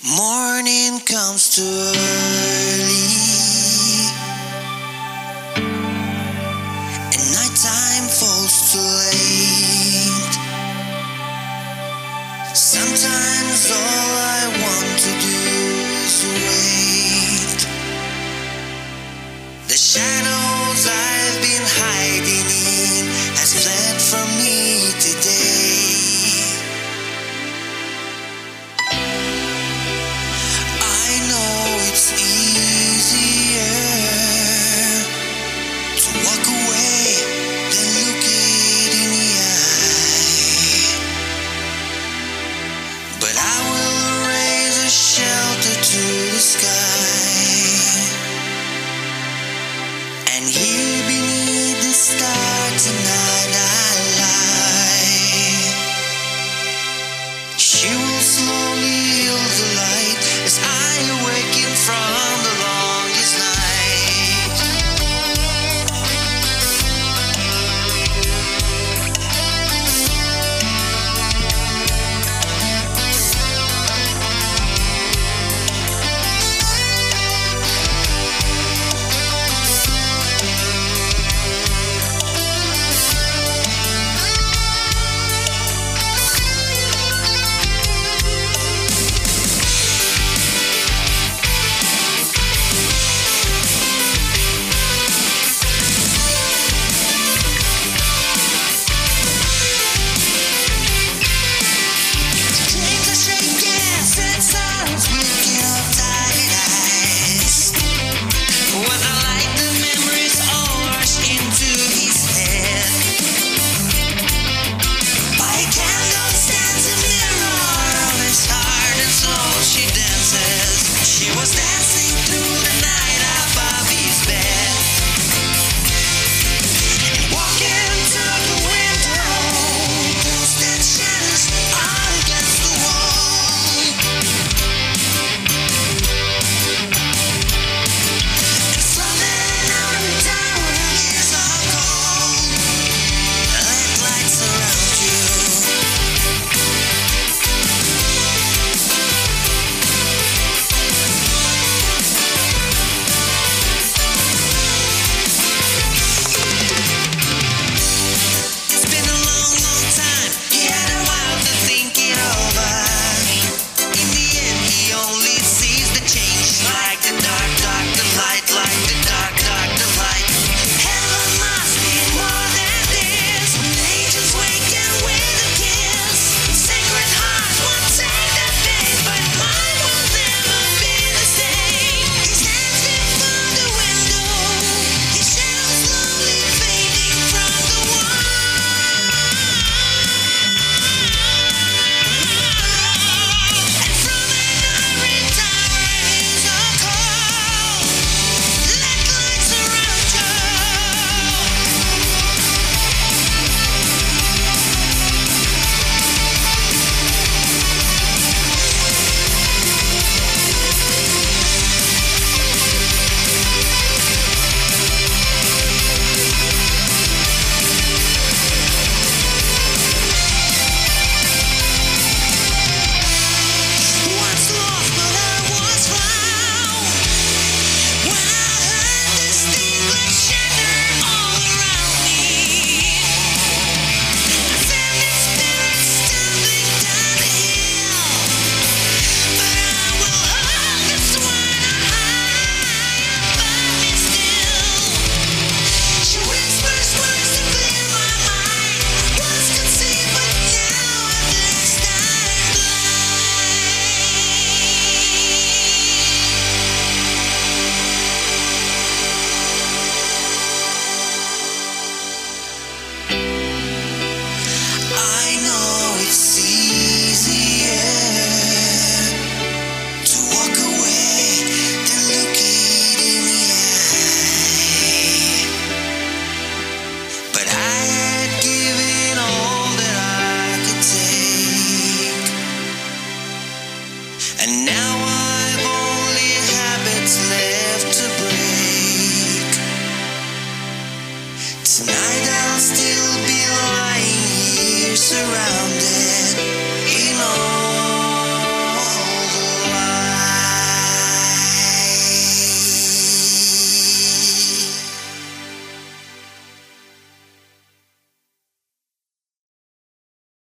Morning comes too early, and nighttime falls too late. Sometimes all I want to do is wait. The shadows I've been hiding in has fled from me today. It's easier to walk away than look it in the eye. But I will raise a shelter to the sky, and here beneath the stars tonight I lie. She will slowly heal the light as I awaken from the longest night. And now